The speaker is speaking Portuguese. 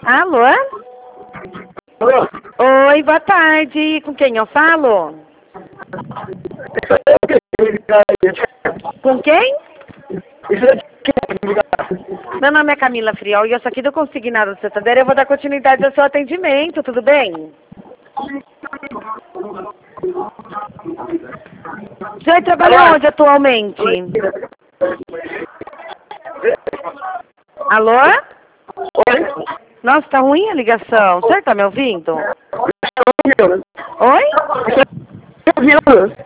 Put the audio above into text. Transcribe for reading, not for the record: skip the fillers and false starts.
Alô? Alô? Oi, boa tarde. Com quem eu falo? Com quem? Meu nome é Camila Friol e eu sou aqui do Consignado Santander. Eu vou dar continuidade ao seu atendimento, tudo bem? Você vai trabalhar onde atualmente? Alô? Oi? Nossa, tá ruim a ligação. Você tá me ouvindo? Oi? Oi? Ouvindo?